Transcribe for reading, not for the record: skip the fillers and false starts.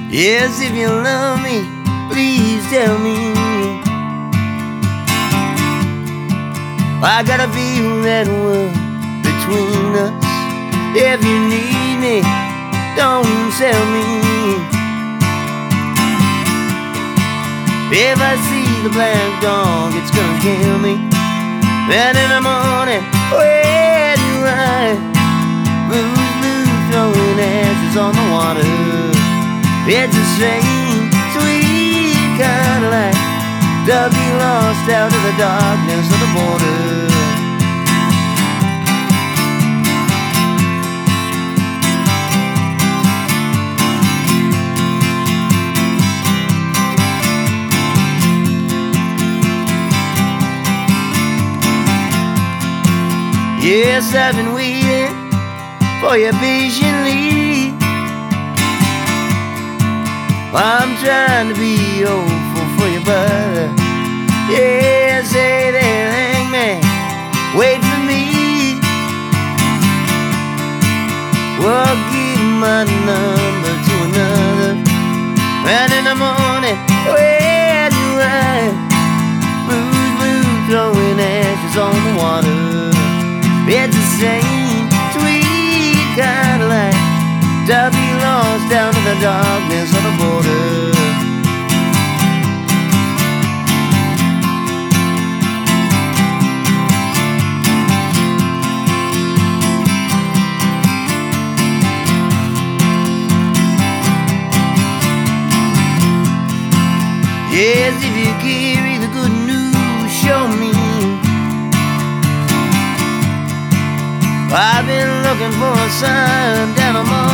Yes, if you love me, please tell me. I got a feel that we're between us. If you need me, don't sell me. If I see the black dog, it's gonna kill me. And in the morning, when you ride, lose, throwing ashes on the water. It's a strange, sweet kind of life to be lost out in the darkness of the border. Yes, I've been waiting for you patiently. I'm trying to be hopeful for you, but yeah, say that hangman, wait for me. Well, give my number to another, and in the morning, when you ride, blues, throwing ashes on the water. It's the same sweet kind of life to be lost down in the darkness of the border. Yes, if you carry the good news, show me. I've been looking for a sign down on my